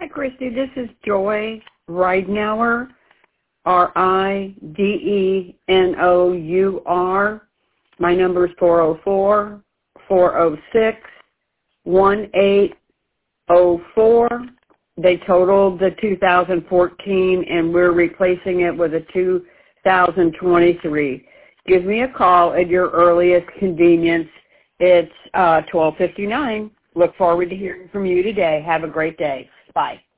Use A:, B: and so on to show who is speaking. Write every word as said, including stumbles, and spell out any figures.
A: Hi, Christy. This is Joy Ridenauer, R I D E N O U R. My number is four oh four, four oh six, one eight oh four. They totaled the two thousand fourteen, and we're replacing it with a two thousand twenty-three. Give me a call at your earliest convenience. It's uh, twelve fifty-nine. Look forward to hearing from you today. Have a great day. Bye.